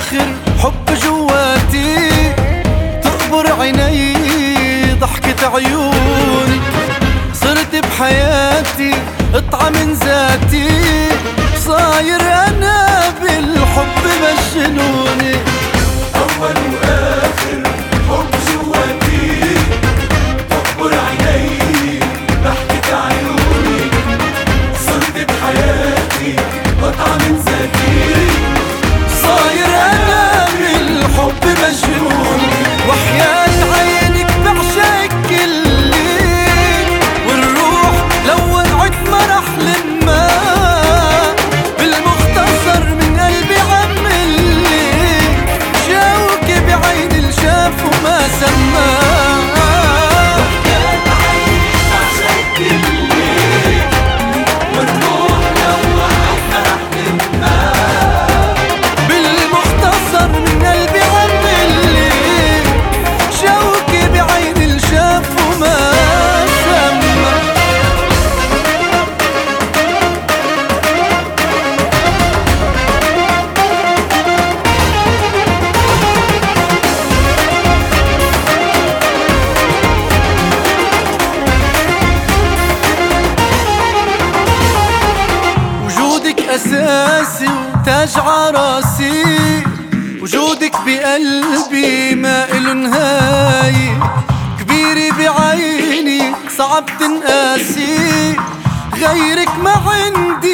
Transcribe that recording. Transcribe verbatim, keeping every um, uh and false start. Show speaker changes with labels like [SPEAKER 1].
[SPEAKER 1] واخر حب جواتي، تقبر عيني ضحكة عيوني، صرت بحياتي قطعة من ذاتي، صاير أنا بالحب مجنوني.
[SPEAKER 2] أول وآخر حب جواتي، تقبر عيني ضحكة عيوني، صرت بحياتي قطعة من ذاتي،
[SPEAKER 1] صاير أنا بالحب مجنوني. وحياة عينك بعشق كل ليل، والروح لو وقعت ما رح لما، بالمختصر من قلبي عملي شوكي بعين الشاف وما سما. أساسي وتاج عراسي، وجودك بقلبي ما إله نهاية، كبيرة بعيني صعب تنقاسي، غيرك ما عندي